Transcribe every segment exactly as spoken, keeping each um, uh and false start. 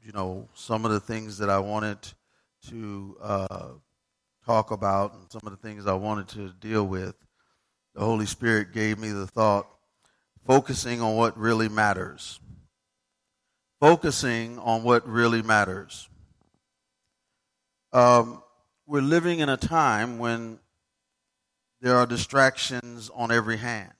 you know, some of the things that I wanted to uh, talk about and some of the things I wanted to deal with, the Holy Spirit gave me the thought, focusing on what really matters. Focusing on what really matters. Um, we're living in a time when there are distractions on every hand.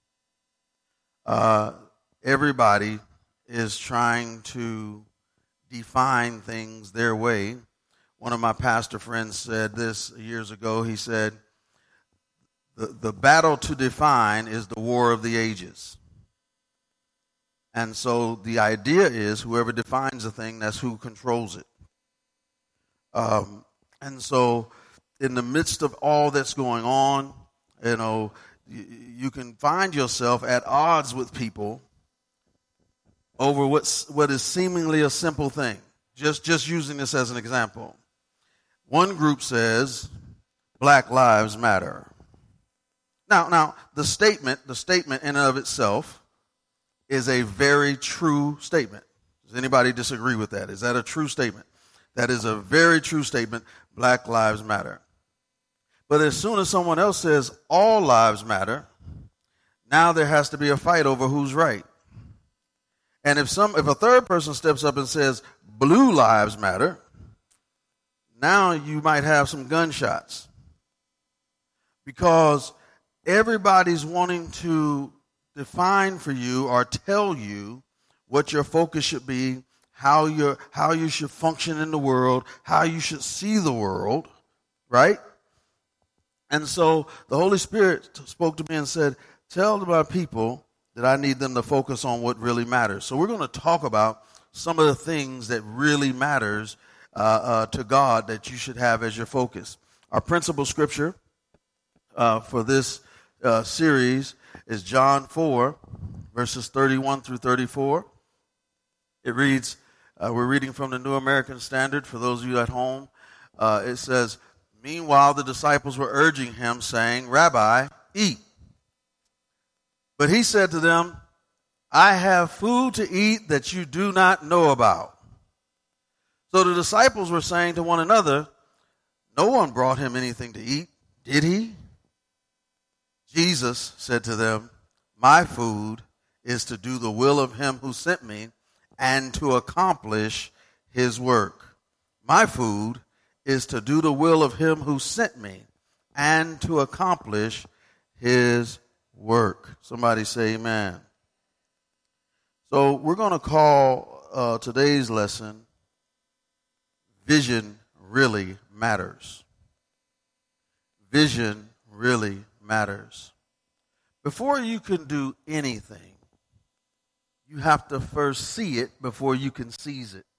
Uh, everybody is trying to define things their way. One of my pastor friends said this years ago. He said, the, the battle to define is the war of the ages. And so the idea is whoever defines a thing, that's who controls it. Um, and so in the midst of all that's going on, you know, you, you can find yourself at odds with people over what's, what is seemingly a simple thing. Just, just using this as an example. One group says, Black Lives Matter. Now, now, the statement, the statement in and of itself is a very true statement. Does anybody disagree with that? Is that a true statement? That is a very true statement. Black Lives Matter. But as soon as someone else says all lives matter, now there has to be a fight over who's right. And if some, if a third person steps up and says blue lives matter, now you might have some gunshots. Because everybody's wanting to define for you or tell you what your focus should be, how you how you should function in the world, how you should see the world, right? And so the Holy Spirit spoke to me and said, tell my people that I need them to focus on what really matters. So we're going to talk about some of the things that really matters uh, uh, to God that you should have as your focus. Our principal scripture uh, for this uh, series is John four, verses thirty-one through thirty-four. It reads, uh, we're reading from the New American Standard for those of you at home. Uh, it says, meanwhile, the disciples were urging him, saying, Rabbi, eat. But he said to them, I have food to eat that you do not know about. So the disciples were saying to one another, no one brought him anything to eat, did he? Jesus said to them, my food is to do the will of him who sent me and to accomplish his work. My food is to do the will of him who sent me and to accomplish his work. Somebody say amen. So we're going to call uh, today's lesson, Vision Really Matters. Vision really matters. Before you can do anything, you have to first see it before you can seize it.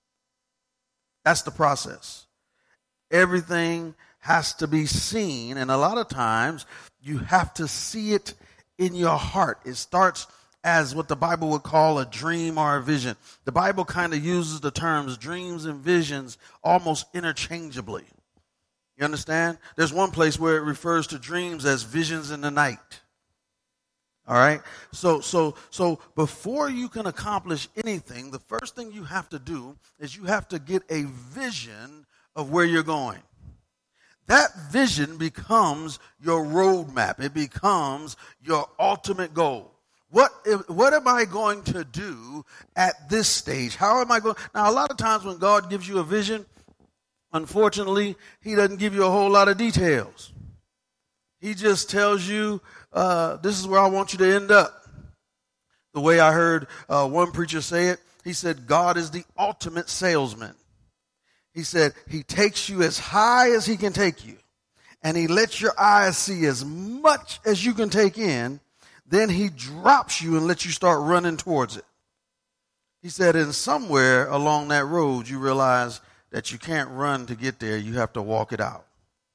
That's the process. Everything has to be seen, and a lot of times you have to see it in your heart. It starts as what the Bible would call a dream or a vision. The Bible kind of uses the terms dreams and visions almost interchangeably. You understand? There's one place where it refers to dreams as visions in the night. All right? So so so before you can accomplish anything, the first thing you have to do is you have to get a vision of where you're going. That vision becomes your roadmap. It becomes your ultimate goal. What what am I going to do at this stage? How am I going? Now, a lot of times when God gives you a vision, unfortunately, he doesn't give you a whole lot of details. He just tells you, uh, this is where I want you to end up. The way I heard uh, one preacher say it, he said, God is the ultimate salesman. He said, he takes you as high as he can take you, and he lets your eyes see as much as you can take in. Then he drops you and lets you start running towards it. He said, and somewhere along that road, you realize that you can't run to get there. You have to walk it out.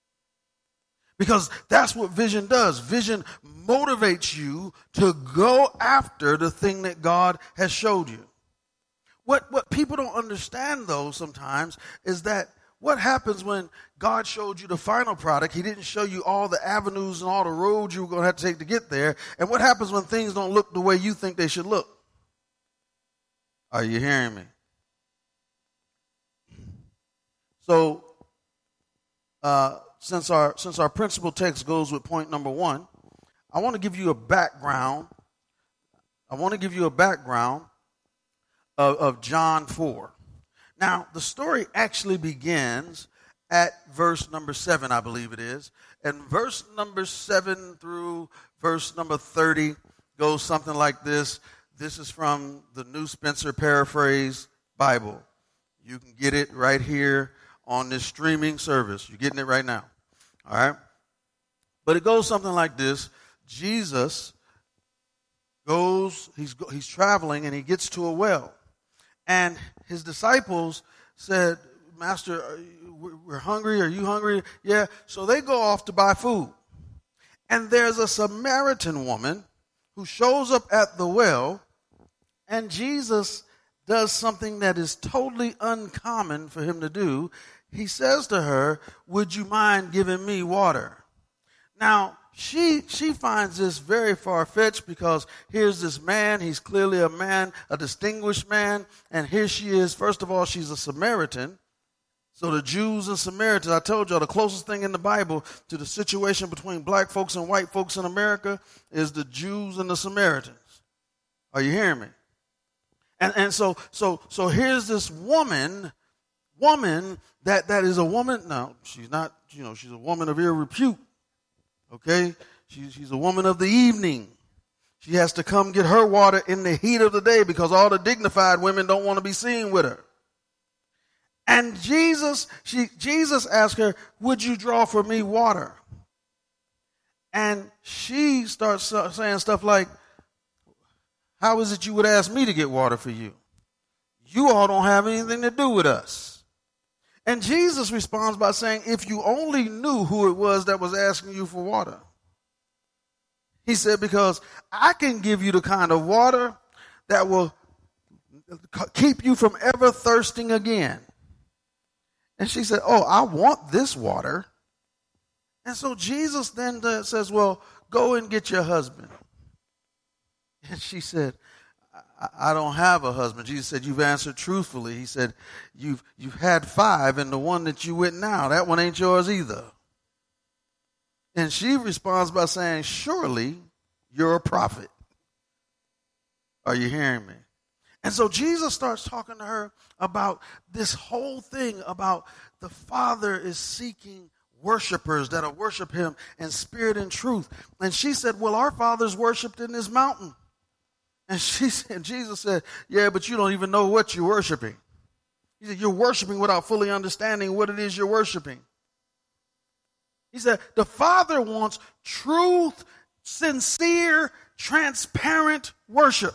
Because that's what vision does. Vision motivates you to go after the thing that God has showed you. What, what people don't understand, though, sometimes, is that what happens when God showed you the final product, he didn't show you all the avenues and all the roads you were going to have to take to get there. And what happens when things don't look the way you think they should look? Are you hearing me? So uh, since our since our principal text goes with point number one, I want to give you a background. I want to give you a background of, of John four. Now, the story actually begins at verse number seven, I believe it is. And verse number seven through verse number thirty goes something like this. This is from the New Spencer Paraphrase Bible. You can get it right here on this streaming service. You're getting it right now. All right? But it goes something like this. Jesus goes, he's, he's traveling, and he gets to a well. And his disciples said, Master, are you, we're hungry. Are you hungry? Yeah. So they go off to buy food. And there's a Samaritan woman who shows up at the well, and Jesus does something that is totally uncommon for him to do. He says to her, would you mind giving me water? Now, she she finds this very far-fetched because here's this man. He's clearly a man, a distinguished man. And here she is. First of all, she's a Samaritan. So the Jews and Samaritans, I told y'all the closest thing in the Bible to the situation between black folks and white folks in America is the Jews and the Samaritans. Are you hearing me? And and so so so here's this woman, woman that, that is a woman. No, she's not, you know, she's a woman of ill repute. Okay? She, she's a woman of the evening. She has to come get her water in the heat of the day because all the dignified women don't want to be seen with her. And Jesus, she, Jesus asked her, would you draw for me water? And she starts saying stuff like, how is it you would ask me to get water for you? You all don't have anything to do with us. And Jesus responds by saying, if you only knew who it was that was asking you for water. He said, because I can give you the kind of water that will keep you from ever thirsting again. And she said, oh, I want this water. And so Jesus then says, well, go and get your husband. And she said, I, I don't have a husband. Jesus said, you've answered truthfully. He said, you've, you've had five, and the one that you with now, that one ain't yours either. And she responds by saying, surely you're a prophet. Are you hearing me? And so Jesus starts talking to her about this whole thing about the Father is seeking worshipers that'll worship him in spirit and truth. And she said, well, our fathers worshiped in this mountain. And she said, Jesus said, yeah, but you don't even know what you're worshiping. He said, you're worshiping without fully understanding what it is you're worshiping. He said, the Father wants truth, sincere, transparent worship.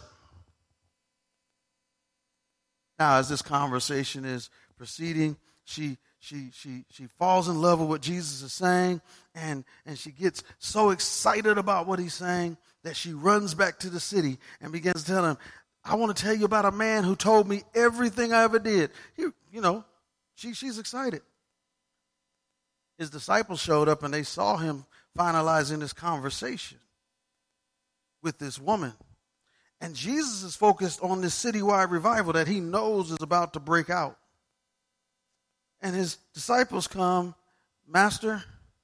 Now, as this conversation is proceeding, she she she she falls in love with what Jesus is saying, and, and she gets so excited about what he's saying that she runs back to the city and begins to tell him, I want to tell you about a man who told me everything I ever did. He, you know, she she's excited. His disciples showed up and they saw him finalizing this conversation with this woman. And Jesus is focused on this citywide revival that he knows is about to break out. And his disciples come, Master,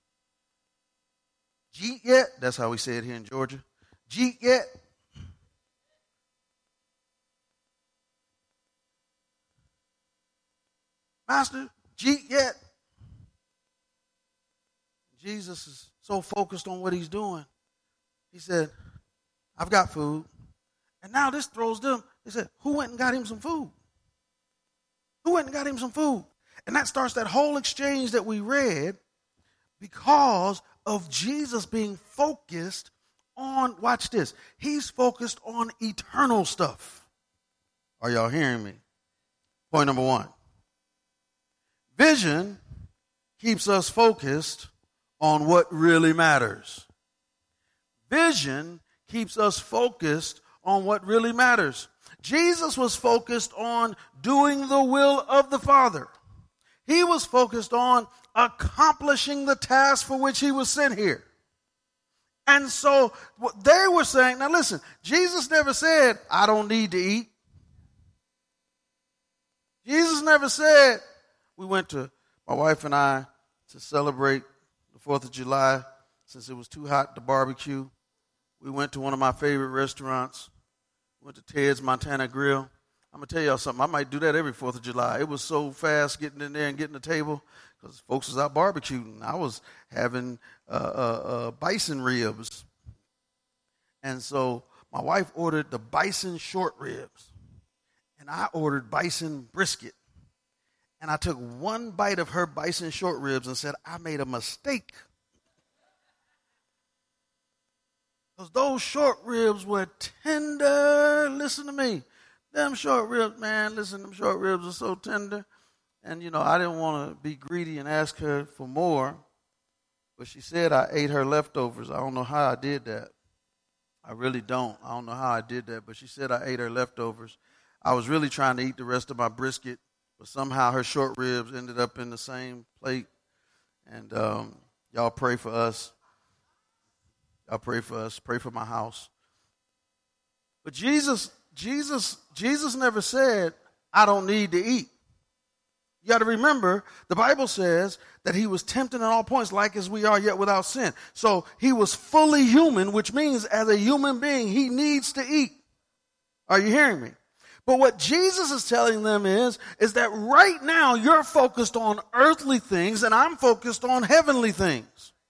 jeet yet? That's how we say it here in Georgia. Jeet yet? Master, jeet yet? Jesus is so focused on what he's doing. He said, I've got food. And now this throws them. They said, who went and got him some food? Who went and got him some food? And that starts that whole exchange that we read because of Jesus being focused on, watch this, he's focused on eternal stuff. Are y'all hearing me? Point number one. Vision keeps us focused on what really matters. Vision keeps us focused on what really matters. Jesus was focused on doing the will of the Father. He was focused on accomplishing the task for which he was sent here. And so what they were saying, now listen, Jesus never said, I don't need to eat. Jesus never said, we went to my wife and I, to celebrate the fourth of July, since it was too hot to barbecue, we went to one of my favorite restaurants. Went to Ted's Montana Grill. I'm going to tell y'all something. I might do that every fourth of July. It was so fast getting in there and getting the table because folks was out barbecuing. I was having uh, uh, uh, bison ribs. And so my wife ordered the bison short ribs. And I ordered bison brisket. And I took one bite of her bison short ribs and said, I made a mistake. Because those short ribs were tender. Listen to me. Them short ribs, man, listen, them short ribs are so tender. And, you know, I didn't want to be greedy and ask her for more. But she said I ate her leftovers. I don't know how I did that. I really don't. I don't know how I did that. But she said I ate her leftovers. I was really trying to eat the rest of my brisket. But somehow her short ribs ended up in the same plate. And um, y'all pray for us. Y'all pray for us. Pray for my house. But Jesus... Jesus, Jesus never said, I don't need to eat. You got to remember, the Bible says that he was tempted in all points like as we are, yet without sin. So he was fully human, which means as a human being, he needs to eat. Are you hearing me? But what Jesus is telling them is, is that right now you're focused on earthly things and I'm focused on heavenly things.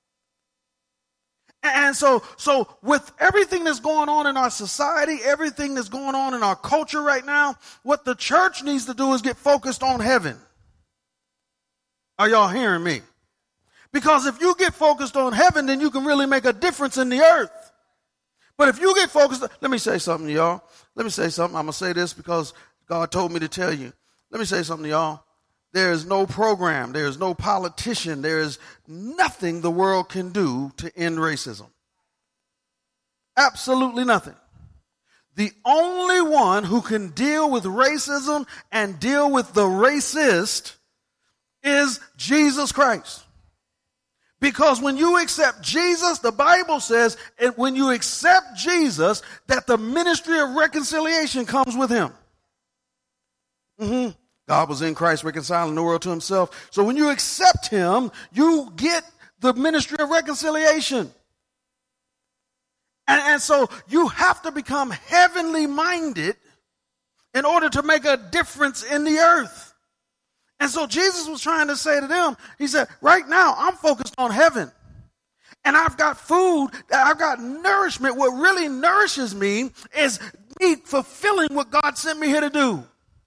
And so, so with everything that's going on in our society, everything that's going on in our culture right now, what the church needs to do is get focused on heaven. Are y'all hearing me? Because if you get focused on heaven, then you can really make a difference in the earth. But if you get focused, let me say something to y'all. Let me say something. I'm going to say this because God told me to tell you. Let me say something to y'all. There is no program, there is no politician, there is nothing the world can do to end racism. Absolutely nothing. The only one who can deal with racism and deal with the racist is Jesus Christ. Because when you accept Jesus, the Bible says, and when you accept Jesus, that the ministry of reconciliation comes with him. Mm-hmm. God was in Christ reconciling the world to himself. So when you accept him, you get the ministry of reconciliation. And, and so you have to become heavenly minded in order to make a difference in the earth. And so Jesus was trying to say to them, he said, right now I'm focused on heaven. And I've got food, I've got nourishment. What really nourishes me is me fulfilling what God sent me here to do.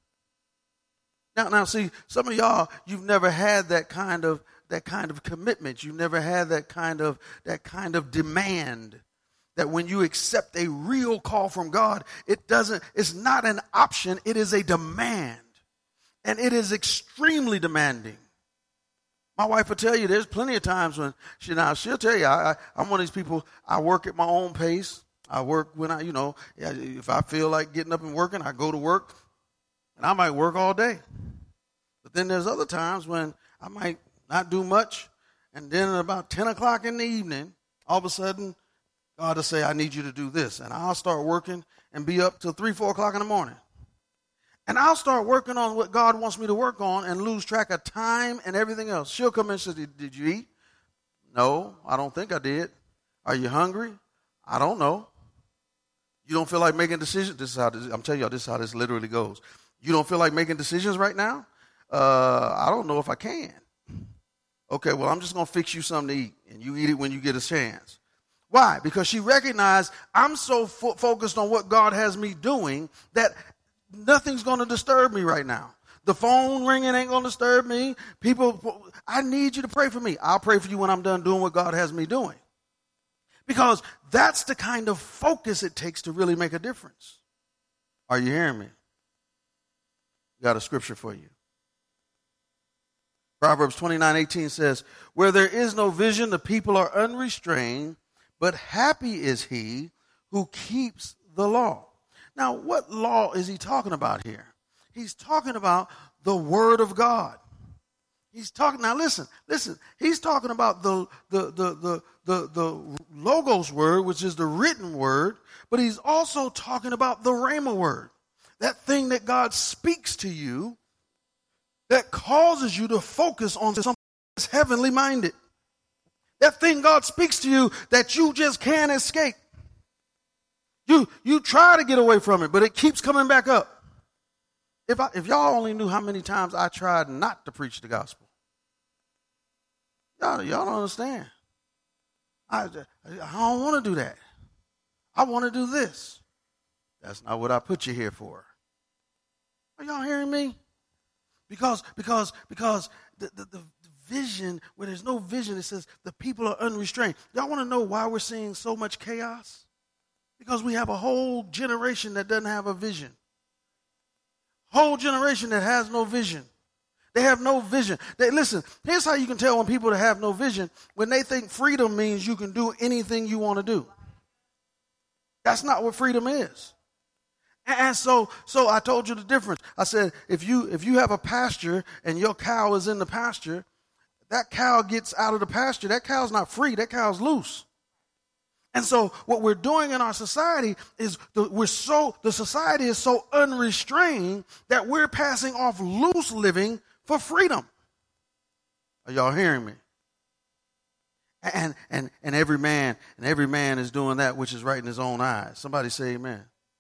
Now, now, see, some of y'all, you've never had that kind of that kind of commitment. You've never had that kind of that kind of demand. That when you accept a real call from God, it doesn't. It's not an option. It is a demand, and it is extremely demanding. My wife will tell you. There's plenty of times when she now she'll tell you. I, I, I'm one of these people. I work at my own pace. I work when I, you know, if I feel like getting up and working, I go to work. And I might work all day. But then there's other times when I might not do much. And then at about ten o'clock in the evening, all of a sudden, God will say, I need you to do this. And I'll start working and be up till three, four o'clock in the morning. And I'll start working on what God wants me to work on and lose track of time and everything else. She'll come in and say, did you eat? No, I don't think I did. Are you hungry? I don't know. You don't feel like making decisions? This is how this, I'm telling y'all, this is how this literally goes. You don't feel like making decisions right now? Uh, I don't know if I can. Okay, well, I'm just going to fix you something to eat, and you eat it when you get a chance. Why? Because she recognized I'm so fo- focused on what God has me doing that nothing's going to disturb me right now. The phone ringing ain't going to disturb me. People, I need you to pray for me. I'll pray for you when I'm done doing what God has me doing. Because that's the kind of focus it takes to really make a difference. Are you hearing me? Got a scripture for you. Proverbs twenty-nine eighteen says, where there is no vision, the people are unrestrained, but happy is he who keeps the law. Now, what law is he talking about here? He's talking about the word of God. He's talking, now listen, listen, he's talking about the, the, the, the, the, the Logos word, which is the written word, but he's also talking about the Rhema word. That thing that God speaks to you that causes you to focus on something that's heavenly minded. That thing God speaks to you that you just can't escape. You you try to get away from it, but it keeps coming back up. If I, if y'all only knew how many times I tried not to preach the gospel. Y'all, y'all don't understand. I, I don't want to do that. I want to do this. That's not what I put you here for. Are y'all hearing me? Because because because the, the, the vision, where there's no vision, it says the people are unrestrained. Y'all want to know why we're seeing so much chaos? Because we have a whole generation that doesn't have a vision. Whole generation that has no vision. They have no vision. They listen, here's how you can tell when people that have no vision, when they think freedom means you can do anything you want to do. That's not what freedom is. And so so I told you the difference. I said, if you if you have a pasture and your cow is in the pasture, that cow gets out of the pasture. That cow's not free. That cow's loose. And so what we're doing in our society is the, we're so the society is so unrestrained that we're passing off loose living for freedom. Are y'all hearing me? And and and every man and every man is doing that which is right in his own eyes. Somebody say amen.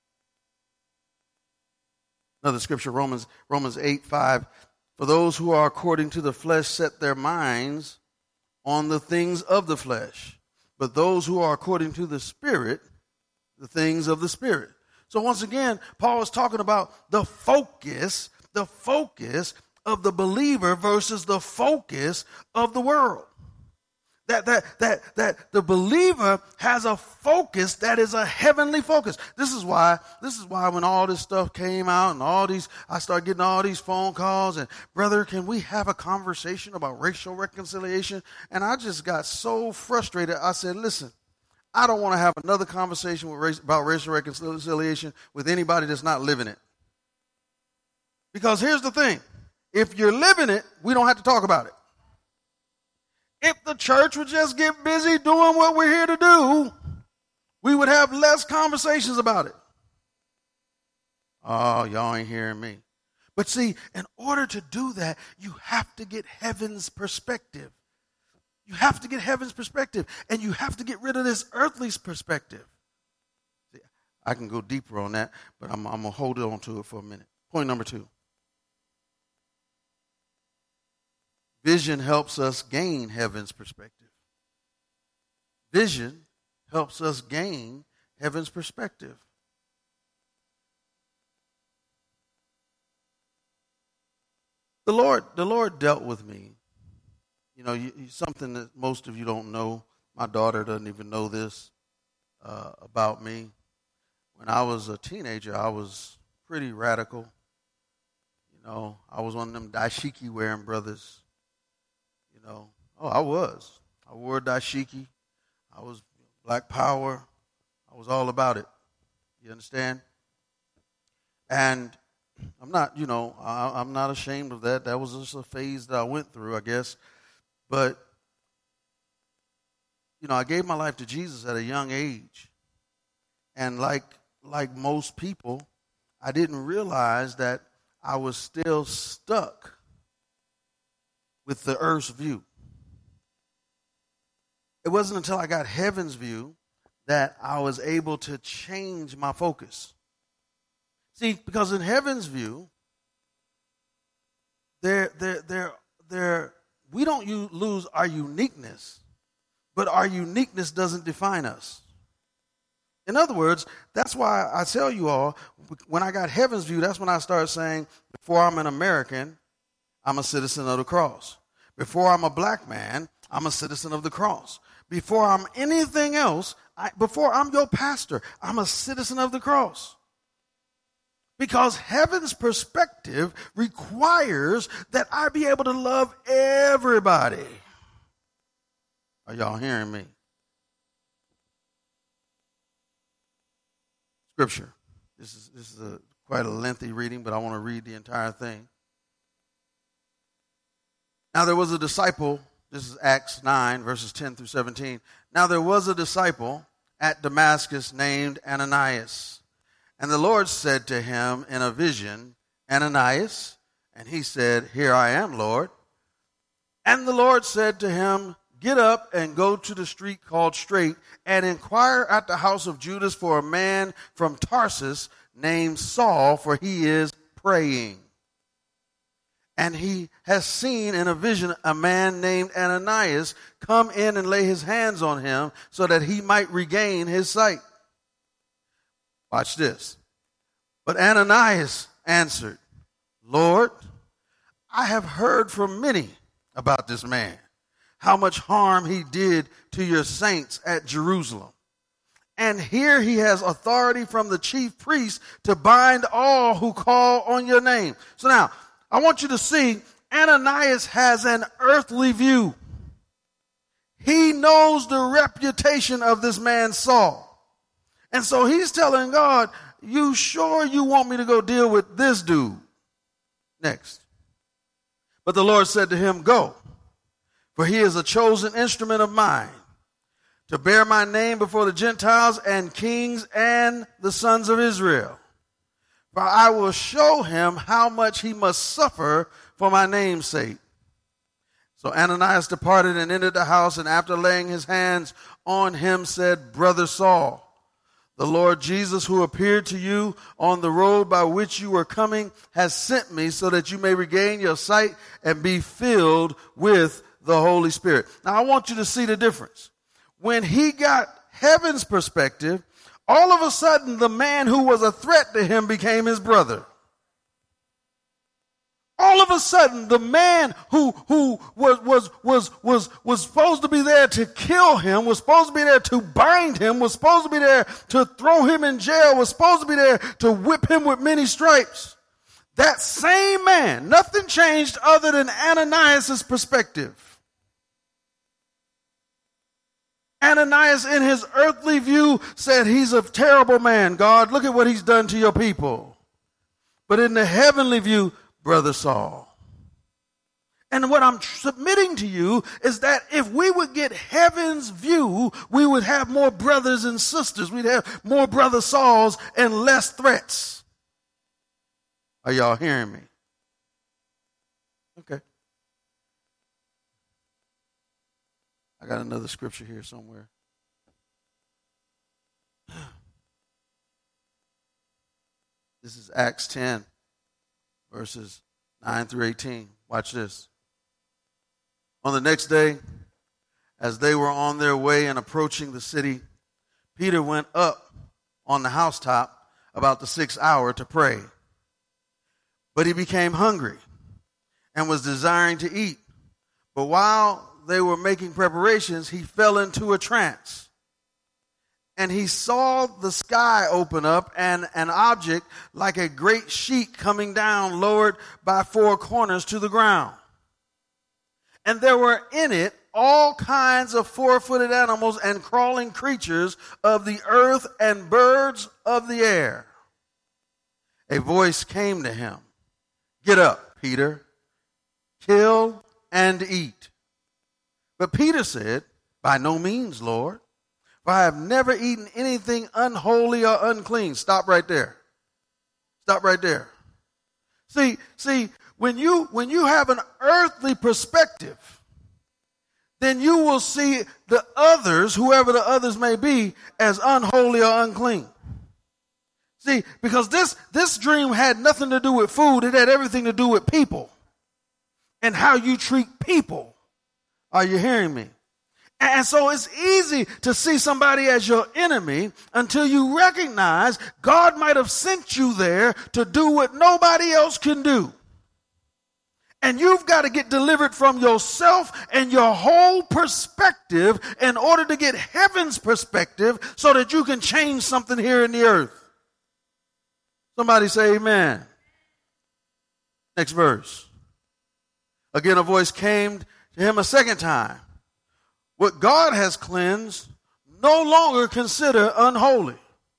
Another scripture, Romans Romans eight five. For those who are according to the flesh set their minds on the things of the flesh. But those who are according to the Spirit, the things of the Spirit. So once again, Paul is talking about the focus, the focus of the believer versus the focus of the world. That that that that the believer has a focus that is a heavenly focus. This is why, this is why when all this stuff came out and all these, I started getting all these phone calls and, brother, can we have a conversation about racial reconciliation? And I just got so frustrated. I said, listen, I don't want to have another conversation with race, about racial reconciliation with anybody that's not living it. Because here's the thing. If you're living it, we don't have to talk about it. If the church would just get busy doing what we're here to do, we would have less conversations about it. Oh, y'all ain't hearing me. But see, in order to do that, you have to get heaven's perspective. You have to get heaven's perspective, and you have to get rid of this earthly perspective. See, I can go deeper on that, but I'm, I'm going to hold on to it for a minute. Point number two. Vision helps us gain heaven's perspective. Vision helps us gain heaven's perspective. The Lord, the Lord dealt with me. You know, you, something that most of you don't know. My daughter doesn't even know this uh, about me. When I was a teenager, I was pretty radical. You know, I was one of them dashiki wearing brothers. You know, oh, I was. I wore dashiki. I was black power. I was all about it. You understand? And I'm not, you know, I, I'm not ashamed of that. That was just a phase that I went through, I guess. But, you know, I gave my life to Jesus at a young age. And like like most people, I didn't realize that I was still stuck with the earth's view. It wasn't until I got heaven's view that I was able to change my focus. See, because in heaven's view, there, there, there, there, we don't use, lose our uniqueness, but our uniqueness doesn't define us. In other words, that's why I tell you all, when I got heaven's view, that's when I started saying, before I'm an American, I'm a citizen of the cross. Before I'm a black man, I'm a citizen of the cross. Before I'm anything else, I, before I'm your pastor, I'm a citizen of the cross. Because heaven's perspective requires that I be able to love everybody. Are y'all hearing me? Scripture. This is this is a quite a lengthy reading, but I want to read the entire thing. Now there was a disciple, this is Acts nine, verses ten through seventeen. Now there was a disciple at Damascus named Ananias. And the Lord said to him in a vision, Ananias? And he said, Here I am, Lord. And the Lord said to him, Get up and go to the street called Straight and inquire at the house of Judas for a man from Tarsus named Saul, for he is praying. And he has seen in a vision a man named Ananias come in and lay his hands on him so that he might regain his sight. Watch this. But Ananias answered, Lord, I have heard from many about this man, how much harm he did to your saints at Jerusalem. And here he has authority from the chief priest to bind all who call on your name. So now, I want you to see Ananias has an earthly view. He knows the reputation of this man Saul. And so he's telling God, you sure you want me to go deal with this dude? Next. But the Lord said to him, Go, for he is a chosen instrument of mine to bear my name before the Gentiles and kings and the sons of Israel. For I will show him how much he must suffer for my name's sake. So Ananias departed and entered the house, and after laying his hands on him said, Brother Saul, the Lord Jesus, who appeared to you on the road by which you were coming, has sent me so that you may regain your sight and be filled with the Holy Spirit. Now, I want you to see the difference. When he got heaven's perspective, all of a sudden, the man who was a threat to him became his brother. All of a sudden, the man who, who was, was, was, was, was supposed to be there to kill him, was supposed to be there to bind him, was supposed to be there to throw him in jail, was supposed to be there to whip him with many stripes. That same man, nothing changed other than Ananias' perspective. Ananias, in his earthly view, said, he's a terrible man, God. Look at what he's done to your people. But in the heavenly view, Brother Saul. And what I'm submitting to you is that if we would get heaven's view, we would have more brothers and sisters. We'd have more Brother Sauls and less threats. Are y'all hearing me? Okay. I got another scripture here somewhere. This is Acts ten, verses nine through eighteen. Watch this. On the next day, as they were on their way and approaching the city, Peter went up on the housetop about the sixth hour to pray. But he became hungry and was desiring to eat. But while they were making preparations, he fell into a trance. And he saw the sky open up and an object like a great sheet coming down, lowered by four corners to the ground. And there were in it all kinds of four-footed animals and crawling creatures of the earth and birds of the air. A voice came to him, Get up, Peter, kill and eat. But Peter said, By no means, Lord, for I have never eaten anything unholy or unclean. Stop right there. Stop right there. See, see, when you when you have an earthly perspective, then you will see the others, whoever the others may be, as unholy or unclean. See, because this, this dream had nothing to do with food. It had everything to do with people and how you treat people. Are you hearing me? And so it's easy to see somebody as your enemy until you recognize God might have sent you there to do what nobody else can do. And you've got to get delivered from yourself and your whole perspective in order to get heaven's perspective so that you can change something here in the earth. Somebody say amen. Next verse. Again, a voice came to him a second time. What God has cleansed, no longer consider unholy.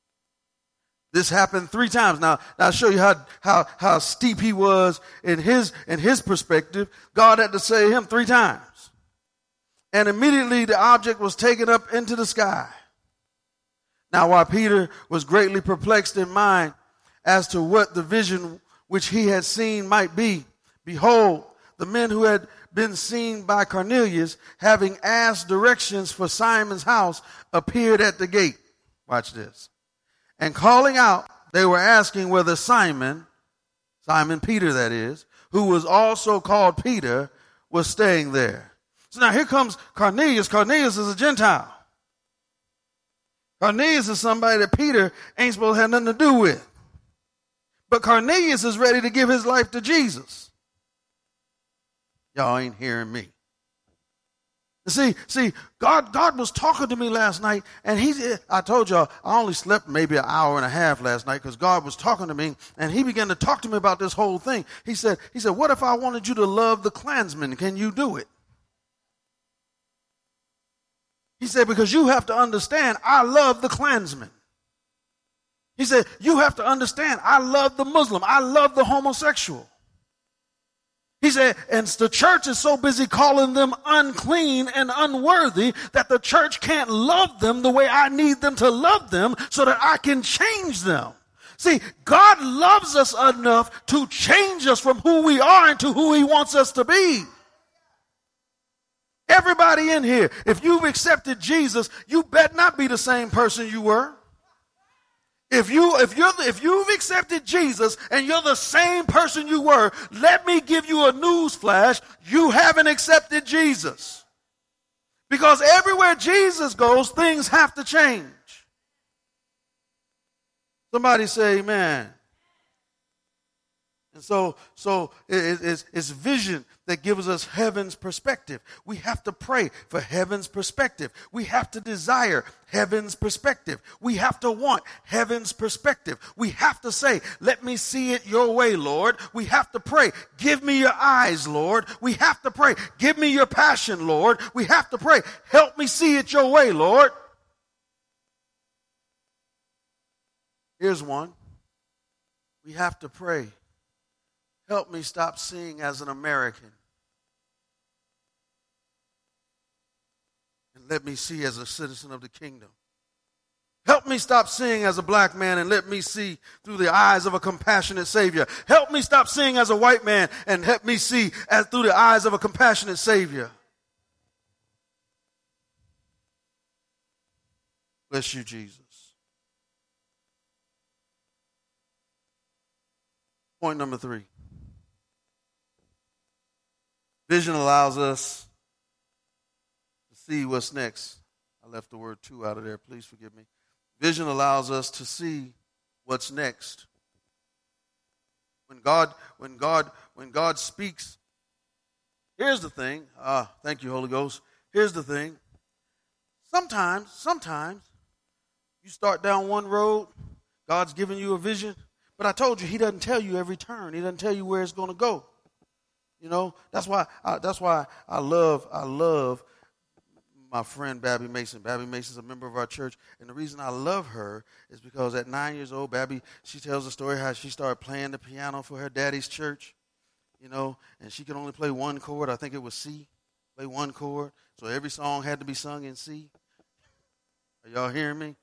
This happened three times. Now, now I'll show you how, how, how steep he was in his, in his perspective. God had to say him three times. And immediately the object was taken up into the sky. Now, while Peter was greatly perplexed in mind as to what the vision which he had seen might be, Behold, the men who had been seen by Cornelius, having asked directions for Simon's house, appeared at the gate. Watch this. And calling out, they were asking whether Simon, Simon Peter that is, who was also called Peter, was staying there. So now here comes Cornelius. Cornelius is a Gentile. Cornelius is somebody that Peter ain't supposed to have nothing to do with. But Cornelius is ready to give his life to Jesus. Y'all ain't hearing me. See, see, God, God was talking to me last night, and he, I told y'all, I only slept maybe an hour and a half last night because God was talking to me, and he began to talk to me about this whole thing. He said, he said, what if I wanted you to love the Klansmen? Can you do it? He said, because you have to understand, I love the Klansmen. He said, you have to understand, I love the Muslim. I love the homosexual. He said, and the church is so busy calling them unclean and unworthy that the church can't love them the way I need them to love them so that I can change them. See, God loves us enough to change us from who we are into who he wants us to be. Everybody in here, if you've accepted Jesus, you better not be the same person you were. If you, if you're, if you've accepted Jesus and you're the same person you were, let me give you a news flash. You haven't accepted Jesus. Because everywhere Jesus goes, things have to change. Somebody say amen. And so, so it, it's, it's vision that gives us heaven's perspective. We have to pray for heaven's perspective. We have to desire heaven's perspective. We have to want heaven's perspective. We have to say, let me see it your way, Lord. We have to pray, give me your eyes, Lord. We have to pray, give me your passion, Lord. We have to pray, help me see it your way, Lord. Here's one. We have to pray, help me stop seeing as an American and let me see as a citizen of the kingdom. Help me stop seeing as a black man and let me see through the eyes of a compassionate Savior. Help me stop seeing as a white man and help me see as through the eyes of a compassionate Savior. Bless you, Jesus. Point number three. Vision allows us to see what's next. I left the word two out of there. Please forgive me. Vision allows us to see what's next. When God, when God, when God speaks, here's the thing. Ah, thank you, Holy Ghost. Here's the thing. Sometimes, sometimes you start down one road, God's giving you a vision, but I told you he doesn't tell you every turn. He doesn't tell you where it's going to go. You know, that's why I, that's why I love I love my friend Babby Mason. Babby Mason's a member of our church, and the reason I love her is because at nine years old, Babby, she tells a story how she started playing the piano for her daddy's church. You know, and she could only play one chord. I think it was C. Play one chord, so every song had to be sung in C. Are y'all hearing me?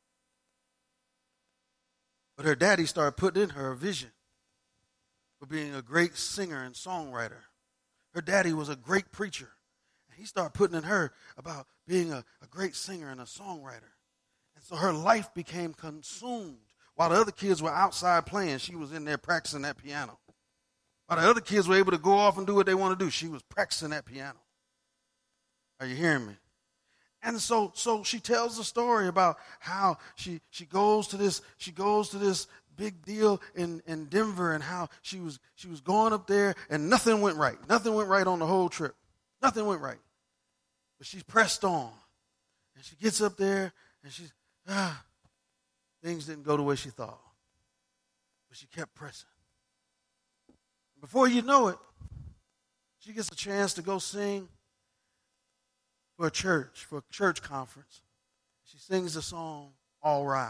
But her daddy started putting in her a vision for being a great singer and songwriter. Her daddy was a great preacher. And he started putting in her about being a, a great singer and a songwriter. And so her life became consumed. While the other kids were outside playing, she was in there practicing that piano. While the other kids were able to go off and do what they want to do, she was practicing that piano. Are you hearing me? And so, so she tells the story about how she she goes to this she goes to this big deal in, in Denver, and how she was she was going up there and nothing went right. Nothing went right on the whole trip. Nothing went right. But she pressed on, and she gets up there and she's ah, things didn't go the way she thought, but she kept pressing. Before you know it, she gets a chance to go sing for a church, for a church conference. She sings the song, All Rise.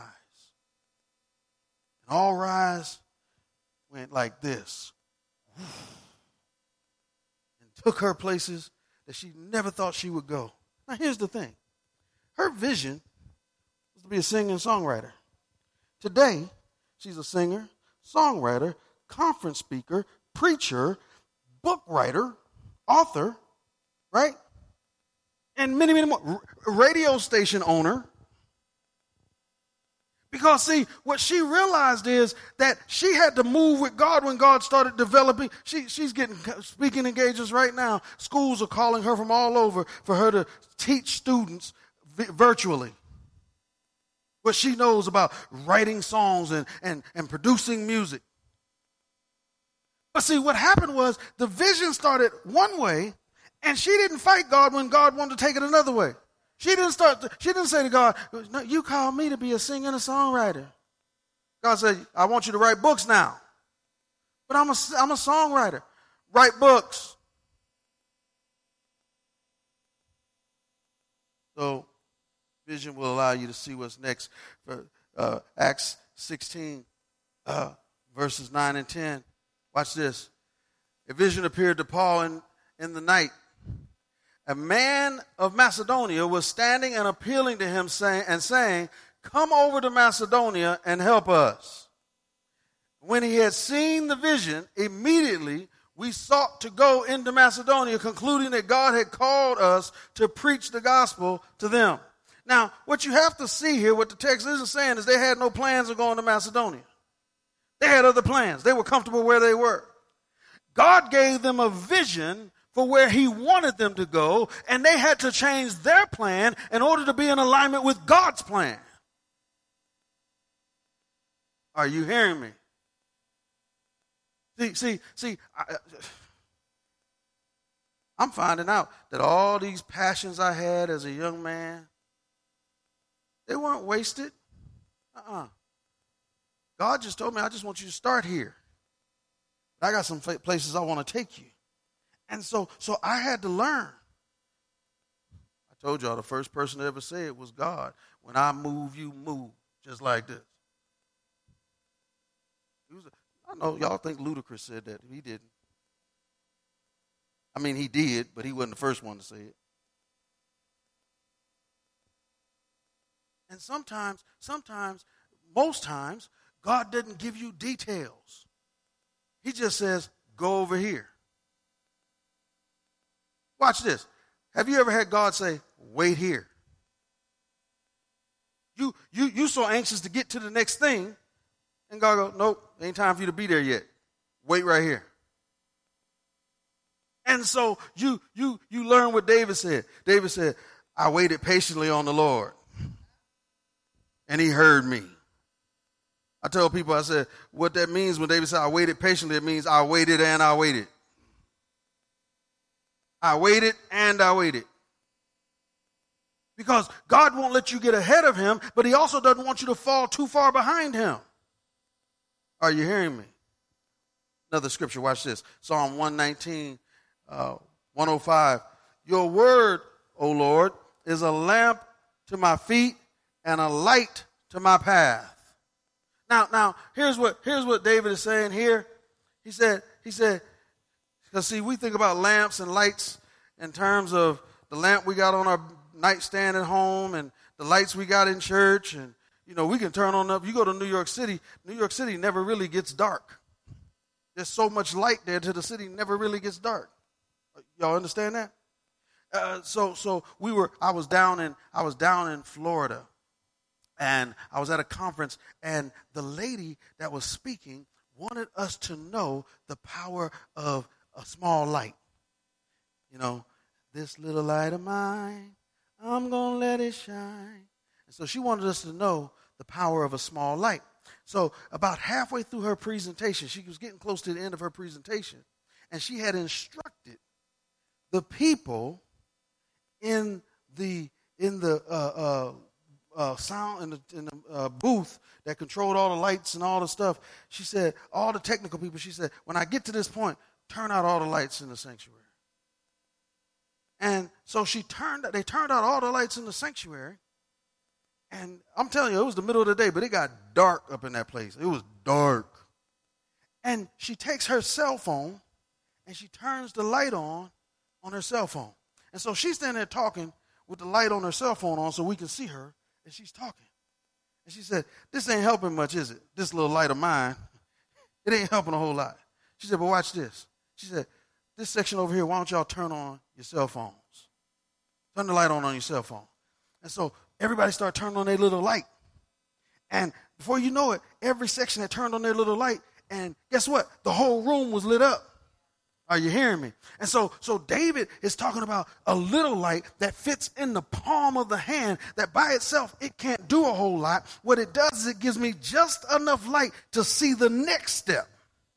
And All Rise went like this. And took her places that she never thought she would go. Now here's the thing. Her vision was to be a singing songwriter. Today, she's a singer, songwriter, conference speaker, preacher, book writer, author, right? And many, many more. R- radio station owner. Because, see, what she realized is that she had to move with God when God started developing. She, she's getting speaking engagements right now. Schools are calling her from all over for her to teach students vi- virtually what she knows about writing songs and, and, and producing music. But see, what happened was the vision started one way, and she didn't fight God when God wanted to take it another way. She didn't start. To, she didn't say to God, no, you called me to be a singer and a songwriter. God said, I want you to write books now. But I'm a, I'm a songwriter. Write books. So vision will allow you to see what's next. For, uh, Acts sixteen, uh, verses nine and ten. Watch this. A vision appeared to Paul in, in the night. A man of Macedonia was standing and appealing to him saying, and saying, come over to Macedonia and help us. When he had seen the vision, immediately we sought to go into Macedonia, concluding that God had called us to preach the gospel to them. Now, what you have to see here, what the text isn't saying, is they had no plans of going to Macedonia. They had other plans. They were comfortable where they were. God gave them a vision for where he wanted them to go, and they had to change their plan in order to be in alignment with God's plan. Are you hearing me? See, see, see, I, I'm finding out that all these passions I had as a young man, they weren't wasted. Uh-uh. God just told me, I just want you to start here. I got some places I want to take you. And so, so I had to learn. I told y'all the first person to ever say it was God. When I move, you move, just like this. He was a, I know y'all think Ludacris said that. He didn't. I mean, he did, but he wasn't the first one to say it. And sometimes, sometimes, most times, God doesn't give you details. He just says, go over here. Watch this. Have you ever had God say, wait here? You you you so anxious to get to the next thing, and God goes, nope, ain't time for you to be there yet. Wait right here. And so you you you learn what David said. David said, I waited patiently on the Lord, and he heard me. I tell people, I said, what that means when David said, I waited patiently, it means I waited and I waited. I waited and I waited. Because God won't let you get ahead of him, but he also doesn't want you to fall too far behind him. Are you hearing me? Another scripture, watch this. Psalm one nineteen, uh, one oh five. Your word, O Lord, is a lamp to my feet and a light to my path. Now, now, here's what here's what David is saying here. He said, he said, because see, we think about lamps and lights in terms of the lamp we got on our nightstand at home and the lights we got in church. And, you know, we can turn on up. You go to New York City, New York City never really gets dark. There's so much light there to the city never really gets dark. Y'all understand that? Uh, so, so we were, I was down in, I was down in Florida, and I was at a conference, and the lady that was speaking wanted us to know the power of a small light. You know, this little light of mine, I'm going to let it shine. And so she wanted us to know the power of a small light. So about halfway through her presentation, she was getting close to the end of her presentation, and she had instructed the people in the in the uh, uh, uh, sound in the, in the uh, booth that controlled all the lights and all the stuff. She said, all the technical people, she said, when I get to this point, turn out all the lights in the sanctuary. And so she turned, they turned out all the lights in the sanctuary. And I'm telling you, it was the middle of the day, but it got dark up in that place. It was dark. And she takes her cell phone and she turns the light on on her cell phone. And so she's standing there talking with the light on her cell phone on so we can see her, and she's talking. And she said, this ain't helping much, is it? This little light of mine, it ain't helping a whole lot. She said, but watch this. She said, this section over here, why don't y'all turn on your cell phones? Turn the light on on your cell phone. And so everybody started turning on their little light. And before you know it, every section had turned on their little light. And guess what? The whole room was lit up. Are you hearing me? And so, so David is talking about a little light that fits in the palm of the hand, that by itself, it can't do a whole lot. What it does is it gives me just enough light to see the next step.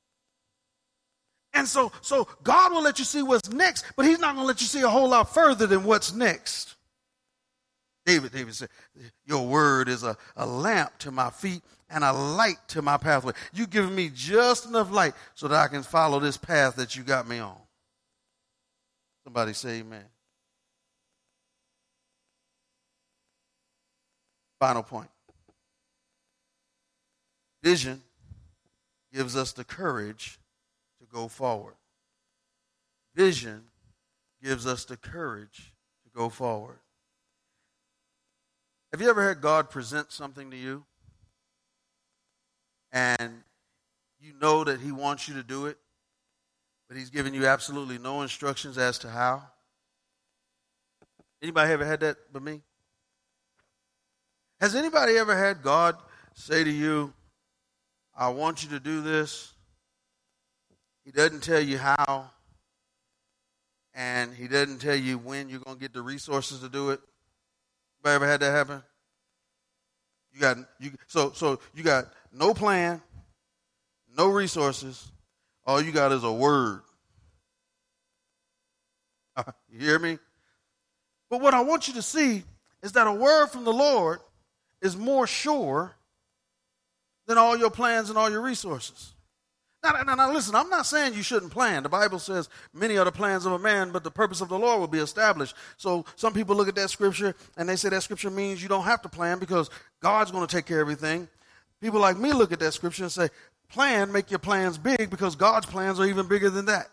And so, so God will let you see what's next, but he's not going to let you see a whole lot further than what's next. David, David said, your word is a, a lamp to my feet and a light to my pathway. You've given me just enough light so that I can follow this path that you got me on. Somebody say amen. Final point. Vision gives us the courage to go forward. Vision gives us the courage to go forward. Have you ever had God present something to you and you know that he wants you to do it, but he's giving you absolutely no instructions as to how? Anybody ever had that but me? Has anybody ever had God say to you, I want you to do this? He doesn't tell you how, and he doesn't tell you when you're going to get the resources to do it. Anybody ever had that happen? You got you so so you got no plan, no resources. All you got is a word. You hear me? But what I want you to see is that a word from the Lord is more sure than all your plans and all your resources. Now, now, now, listen, I'm not saying you shouldn't plan. The Bible says many are the plans of a man, but the purpose of the Lord will be established. So some people look at that scripture and they say that scripture means you don't have to plan because God's going to take care of everything. People like me look at that scripture and say, plan, make your plans big because God's plans are even bigger than that.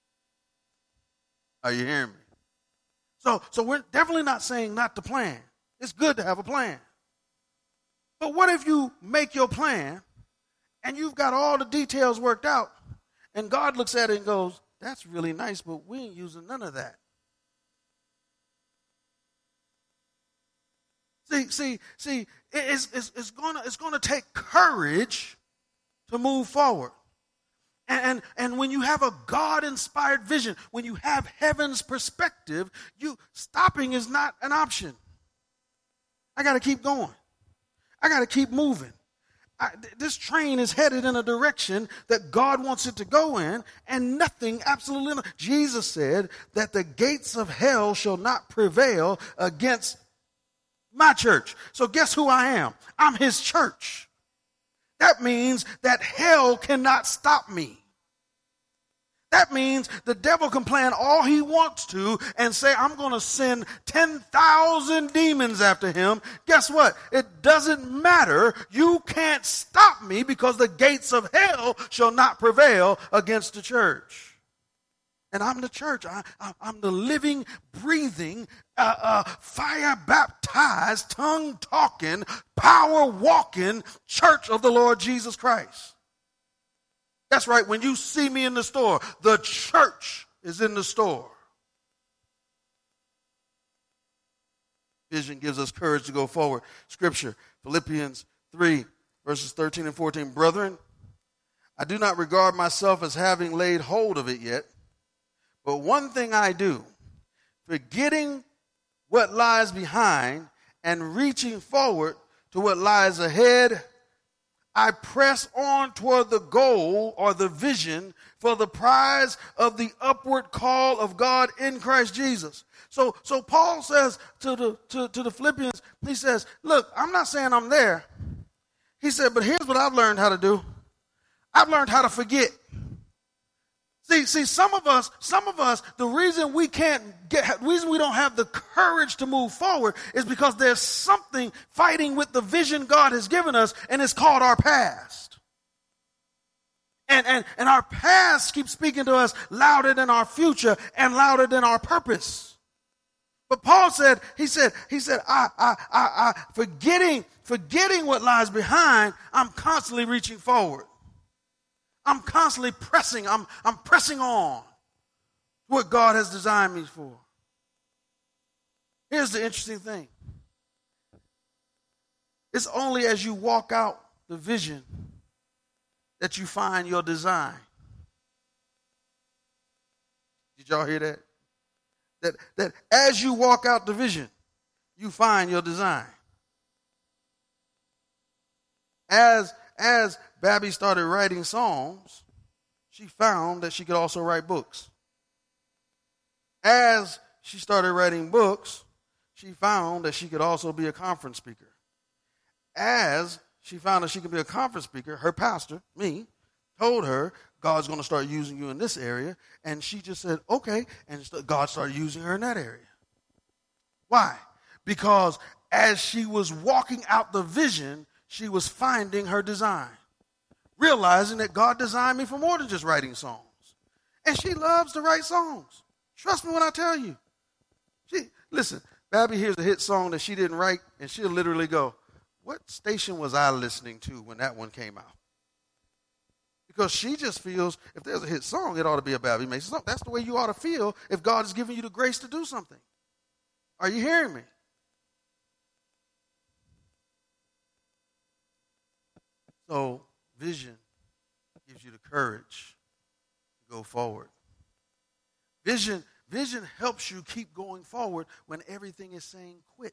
Are you hearing me? So, so we're definitely not saying not to plan. It's good to have a plan. But what if you make your plan and you've got all the details worked out, and God looks at it and goes, that's really nice, but we ain't using none of that. See, see, see, it's, it's, it's gonna it's gonna take courage to move forward. And, and, and when you have a God-inspired vision, when you have heaven's perspective, you stopping is not an option. I got to keep going. I got to keep moving. I, this train is headed in a direction that God wants it to go in, and nothing, absolutely nothing. Jesus said that the gates of hell shall not prevail against my church. So guess who I am? I'm his church. That means that hell cannot stop me. That means the devil can plan all he wants to and say, I'm going to send ten thousand demons after him. Guess what? It doesn't matter. You can't stop me because the gates of hell shall not prevail against the church. And I'm the church. I, I, I'm the living, breathing, uh, uh, fire-baptized, tongue-talking, power-walking church of the Lord Jesus Christ. That's right. When you see me in the store, the church is in the store. Vision gives us courage to go forward. Scripture, Philippians three, verses thirteen and fourteen. Brethren, I do not regard myself as having laid hold of it yet, but one thing I do, forgetting what lies behind and reaching forward to what lies ahead, I press on toward the goal or the vision for the prize of the upward call of God in Christ Jesus. So, so Paul says to the, to, to the Philippians, he says, look, I'm not saying I'm there. He said, but here's what I've learned how to do. I've learned how to forget. See, see, some of us, some of us, the reason we can't get, the reason we don't have the courage to move forward is because there's something fighting with the vision God has given us, and it's called our past. And, and, and our past keeps speaking to us louder than our future and louder than our purpose. But Paul said, he said, he said, I, I, I, I, forgetting, forgetting what lies behind, I'm constantly reaching forward. I'm constantly pressing. I'm, I'm pressing on. what God has designed me for. Here's the interesting thing. It's only as you walk out the vision that you find your design. Did y'all hear that? That, that as you walk out the vision, you find your design. As, as Babby started writing songs, she found that she could also write books. As she started writing books, she found that she could also be a conference speaker. As she found that she could be a conference speaker, her pastor, me, told her, God's going to start using you in this area. And she just said, okay. And God started using her in that area. Why? Because as she was walking out the vision, she was finding her design. Realizing that God designed me for more than just writing songs. And she loves to write songs. Trust me when I tell you. She, listen, Babby hears a hit song that she didn't write, and she'll literally go, what station was I listening to when that one came out? Because she just feels if there's a hit song, it ought to be a Babby Mason song. That's the way you ought to feel if God is giving you the grace to do something. Are you hearing me? So vision gives you the courage to go forward. Vision, vision helps you keep going forward when everything is saying quit.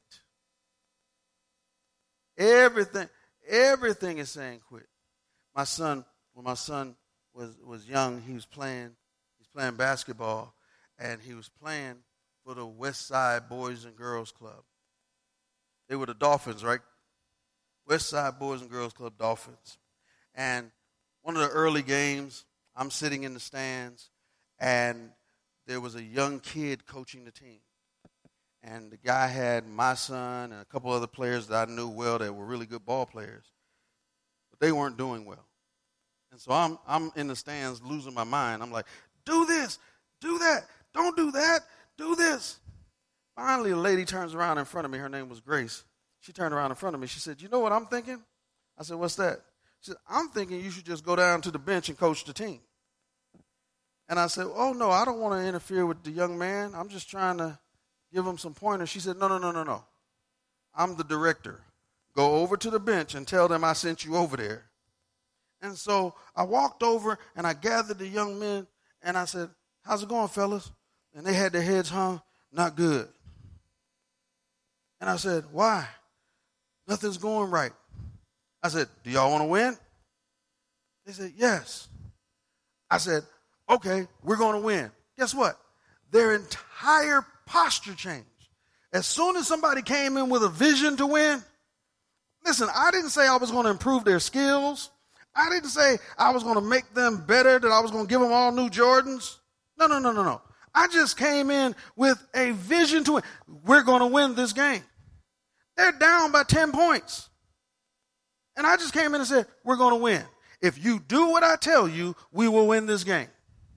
Everything, everything is saying quit. My son, when my son was, was young, he was playing, he was playing basketball, and he was playing for the West Side Boys and Girls Club. They were the Dolphins, right? West Side Boys and Girls Club Dolphins. And one of the early games, I'm sitting in the stands, and there was a young kid coaching the team. And the guy had my son and a couple other players that I knew well that were really good ball players. But they weren't doing well. And so I'm I'm in the stands losing my mind. I'm like, do this, do that, don't do that, do this. Finally, a lady turns around in front of me. Her name was Grace. She turned around in front of me. She said, you know what I'm thinking? I said, what's that? She said, I'm thinking you should just go down to the bench and coach the team. And I said, oh, no, I don't want to interfere with the young man. I'm just trying to give him some pointers. She said, no, no, no, no, no. I'm the director. Go over to the bench and tell them I sent you over there. And so I walked over and I gathered the young men and I said, how's it going, fellas? And they had their heads hung, not good. And I said, why? Nothing's going right. I said, do y'all want to win? They said, yes. I said, okay, we're going to win. Guess what? Their entire posture changed. As soon as somebody came in with a vision to win, listen, I didn't say I was going to improve their skills. I didn't say I was going to make them better, that I was going to give them all new Jordans. No, no, no, no, no. I just came in with a vision to win. We're going to win this game. They're down by ten points. And I just came in and said, we're going to win. If you do what I tell you, we will win this game.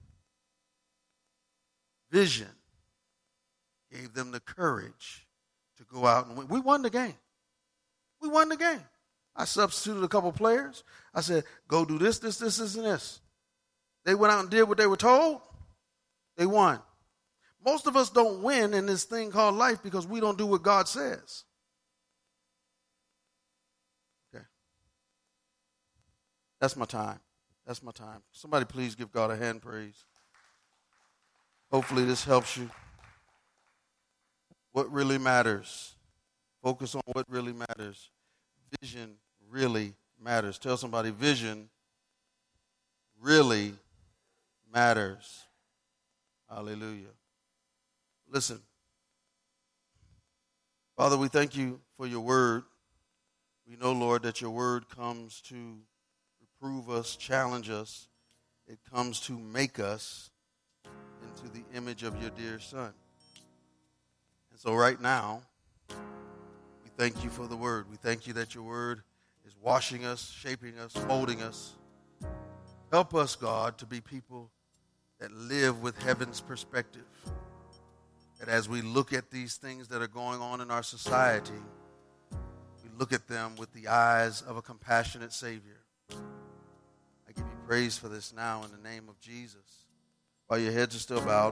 Vision gave them the courage to go out and win. We won the game. We won the game. I substituted a couple players. I said, go do this, this, this, this, and this. They went out and did what they were told. They won. Most of us don't win in this thing called life because we don't do what God says. Okay. That's my time. That's my time. Somebody please give God a hand praise. Hopefully this helps you. What really matters. Focus on what really matters. Vision really matters. Tell somebody, vision really matters. Hallelujah. Listen. Father, we thank you for your word. We know, Lord, that your word comes to reprove us, challenge us. It comes to make us into the image of your dear Son. And so right now, we thank you for the word. We thank you that your word is washing us, shaping us, molding us. Help us, God, to be people that live with heaven's perspective. That as we look at these things that are going on in our society, we look at them with the eyes of a compassionate Savior. I give you praise for this now in the name of Jesus. While your heads are still bowed.